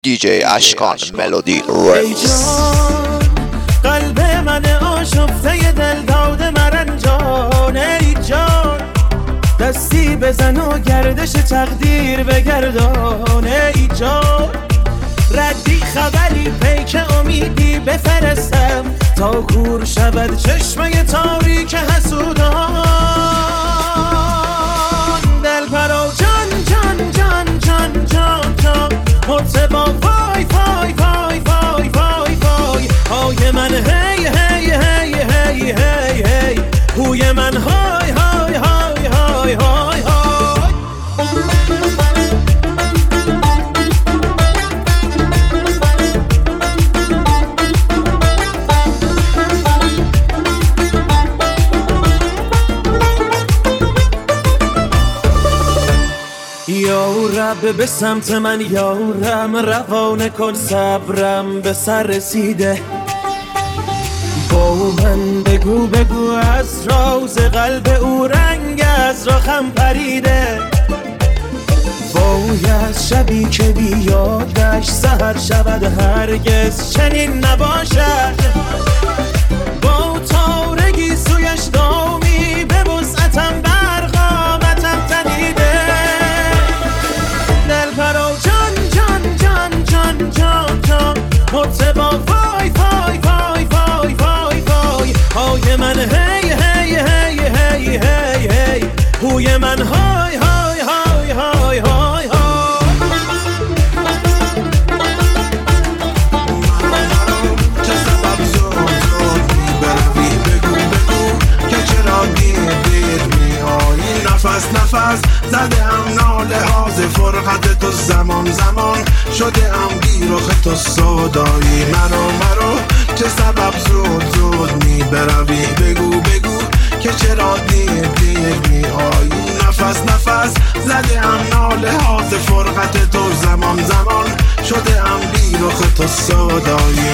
DJ اشکان ملودی رمیکس. قلب من آشفته دل داده مرنجان، ای جان دستی بزن و گردش تقدیر بگردان، ای جان ردی خبری پیک امیدی بفرستم تا کور شود چشمه تاریک حسودان. دل پرو جان جان جان جان جان جان مرتبا وای وای وای وای وای وای های من هی هی هی هی هی هی هوی من های های های های های های. یا رب به سمت من یارم، روانه کن صبرم به سر رسیده. با من بگو بگو از راز قلب او رنگ از راخم پریده. وای از شبی که بیادش سحر شود هرگز چنین نباشد. با تارگی سویش دامی به وسعتم برقامتم تنیده. دل پرو جان جان جان جان جان جان مرتبا وای وای وای وای وای وای های من هی هی هی هی هی هی هوی من های های های های های های. چه سبب زود بروی بگو بگو که چرا دیر میایی. نفس زده ام ناله ها ز فرقت تو، زمان شده ام بیرخ تو سودایی. مرو چه سبب زود بروی بگو که چرا دیر میایی. نفس زده ام ناله ها ز فرقت تو، زمان شده ام بیرخ تو سودایی.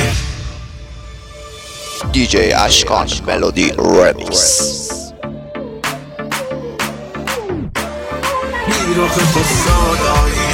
DJ اشکان ملودی رمیکس. بیرخ تو سودایی.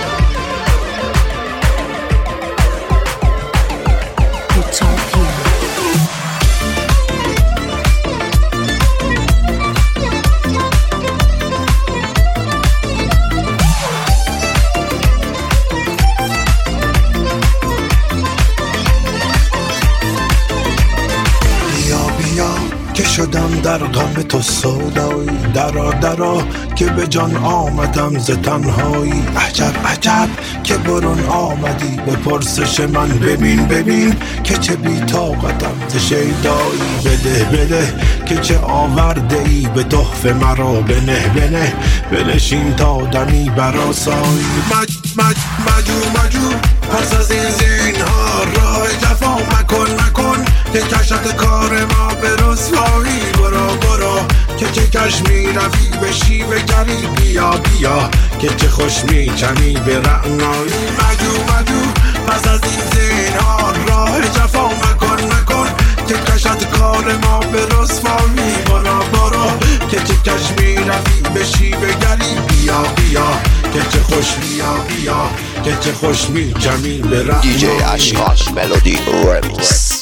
که شدم در غم تو سودایی. درا که به جان آمدم ز تنهایی. عجب که برون آمدی به پرسش من. ببین که چه بی طاقتم ز شیدایی. بده که چه آورده ای به تحفه مرا. بنشین تا دمی برآسایی. مجو پس از این زینهار راه جفا مکن که کشت کار ما به رسوایی. برو که چه کش می روی به شیوه گری. بیا که چه خوش می چمی به رعنایی. مجو پس از این زینهار راه جفا مکن که کشت کار ما به رسوایی. برو که چه کش می روی به شیوه گری. بیا که چه خوش بیا که چه خوش می چمی به رعنایی. DJ اشکان ملودی رمیکس.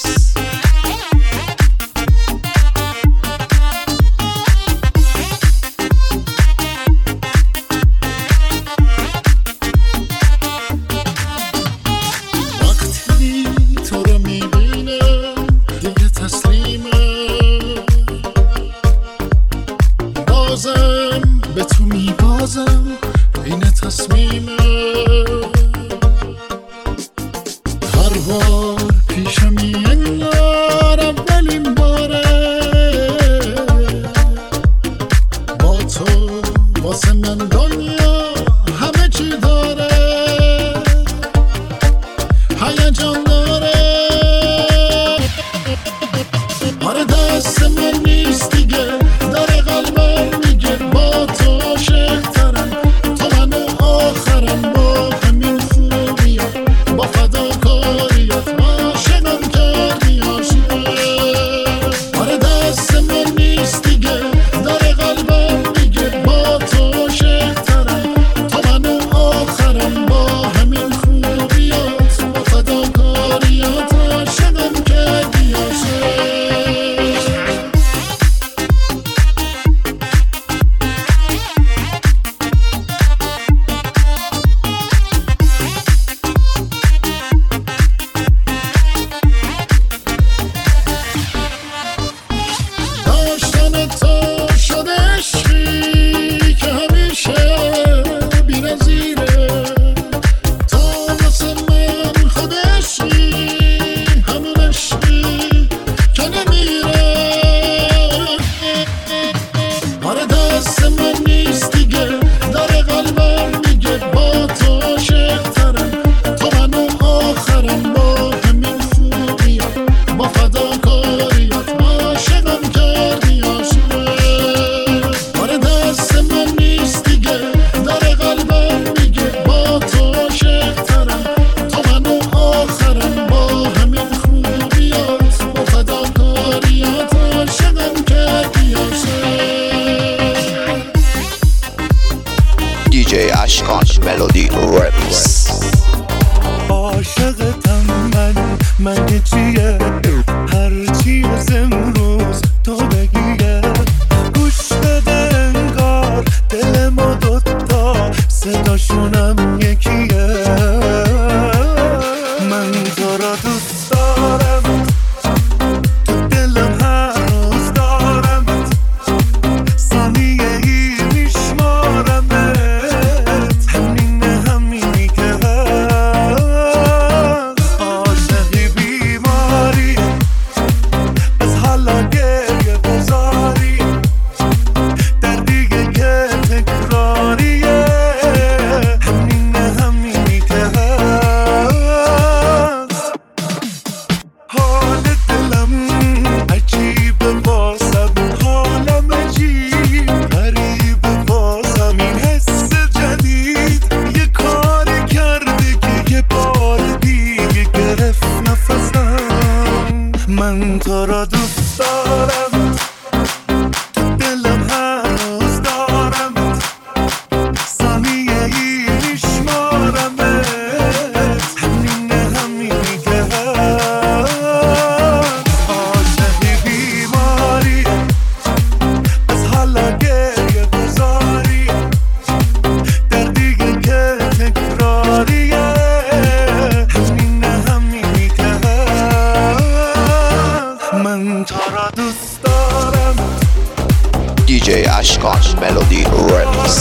به تو میبازم این تصمیمه. هر بار پیشم میاد چیه هرچی از امروز تو بگیه گوش بده انگار دل ما دوتا صداشونم یکیه من تو را دوست دارم تو دلم هر روز دارمت ثانیه ای میشمارمت همینی که هست عاشقی بیماری از حالا گریه بزاری دردیه که تکراریه همینی که هست حال دلم عجیبه واسم حالم عجیب غریبه واسم این حس جدید یه کار کرده که یه بار دیگه گرفت نفسم من تو را دوست دارم تو دلم هر روز دارمت ثانیه ای میشمارمت همینی که هست عاشقی بیماری از حالا گریه بزاری دردیه که تکراریه همینی که هست من تو را دوست دارم DJ Ashkan Melody Remix.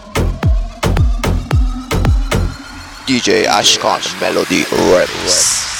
DJ Ashkan Melody Remix.